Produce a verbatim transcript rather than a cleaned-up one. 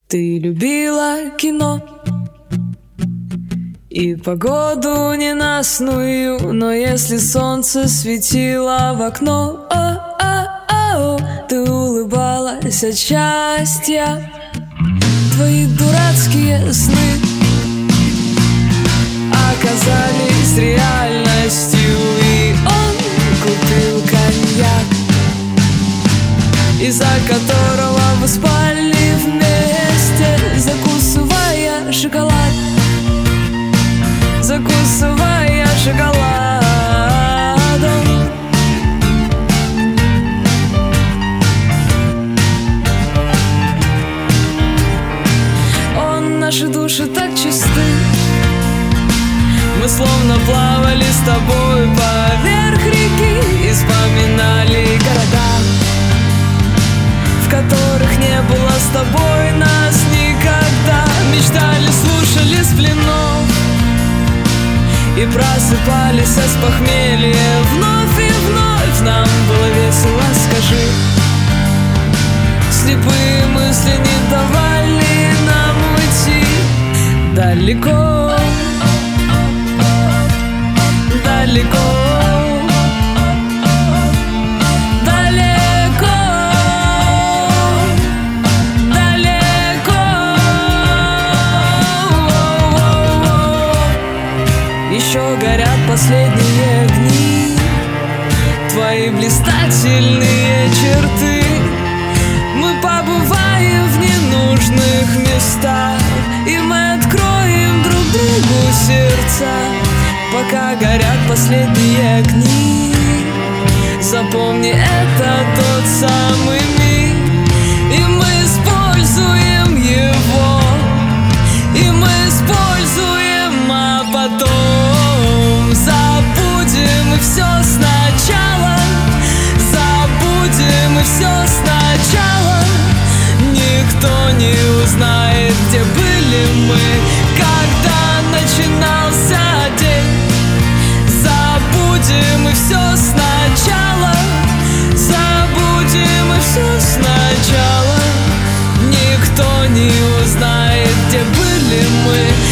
Ты любила кино и погоду ненастную, но если солнце светило в окно, о, о, о, ты улыбалась от счастья. Твои дурацкие сны оказались реальностью, и он купил коньяк, из-за которого вы спали вместе, закусывая шоколад, закусывая шоколадом. Он, наши души так чисты, мы словно плавали с тобой поверх реки и вспоминали города, в которых не было с тобой нас никогда. Мечтали, слушали с пленов и просыпались с похмелья. Вновь и вновь нам было весело, скажи. Слепые мысли не давали нам уйти далеко, далеко. Еще горят последние огни, твои блистательные черты. Мы побываем в ненужных местах, и мы откроем друг другу сердца. Пока горят последние огни, запомни, это тот самый миг, и мы используем его, и мы используем, а потом забудем и все сначала, забудем и все сначала. Никто не узнает, где были мы, когда начинался день. Забудем и все сначала, забудем и все сначала. Никто не узнает, где были мы,